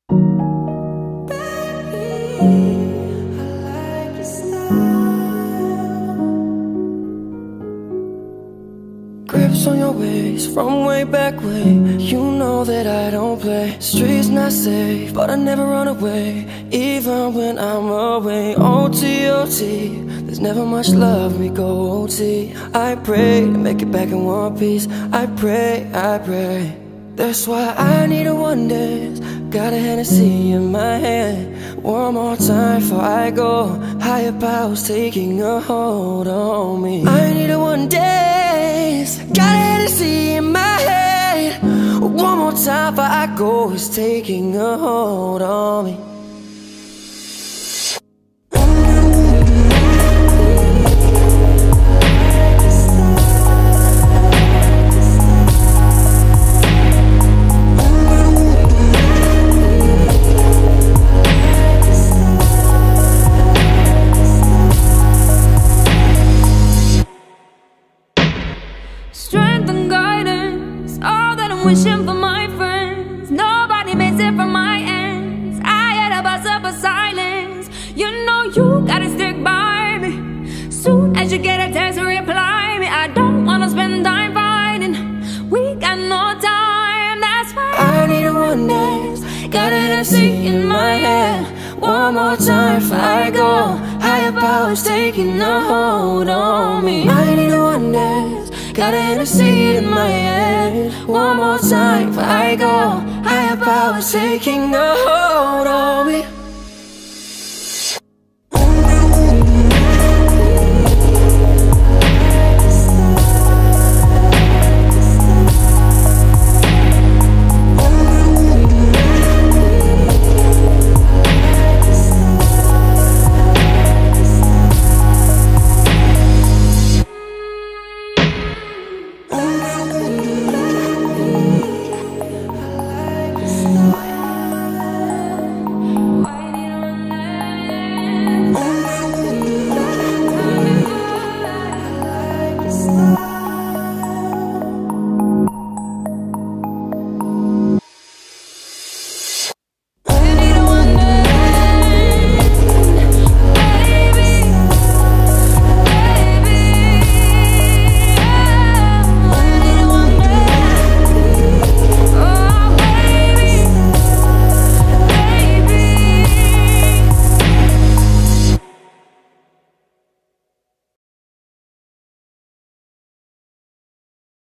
Grips on your waist from way back way. You know that I don't play. Streets not safe, but I never run away, even when I'm away. OT, OT, there's never much love, we go OT. I pray to make it back in one piece. I pray, I pray. That's why I need a one dance. Got a Hennessy in my hand. One more time before I go. Higher powers taking a hold on me. I need a one dance. Got a Hennessy in my hand. One more time before I go. It's taking a hold on me. Strength and guidance, all that I'm wishing for my friends. Nobody makes it from my ends. I had a buzz up of silence. You know you gotta stick by me. Soon as you get a text, reply me. I don't wanna spend time fighting. We got no time, that's why I need a one dance. Got a Hennessy in my hand. One more time before I go. Higher powers taking a hold on me. I need a one dance. Got a Hennessy in my hand. One more time before I go. Higher powers taking a hold on me.